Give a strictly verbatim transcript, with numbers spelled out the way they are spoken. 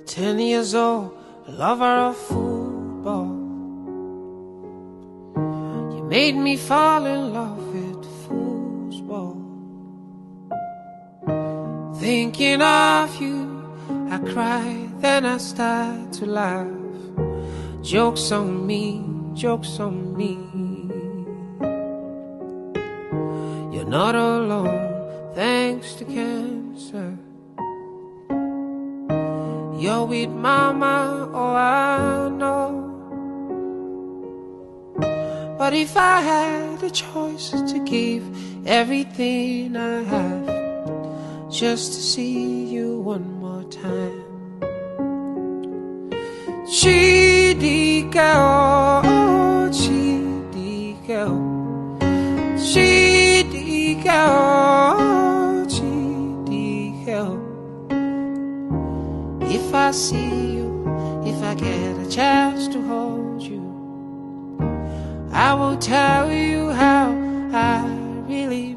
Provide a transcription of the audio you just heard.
Ten years old, a lover of football. You made me fall in love with football. Thinking of you, I cry, then I start to laugh. Jokes on me, jokes on me. You're not alone, thanks to cancer. You're with mama, oh I know. But if I had a choice to give everything I have just to see you one more time, Chidika, oh Chidika, Chidika, oh Chidika. If I see you, if I get a chance to hold you, I will tell you how I really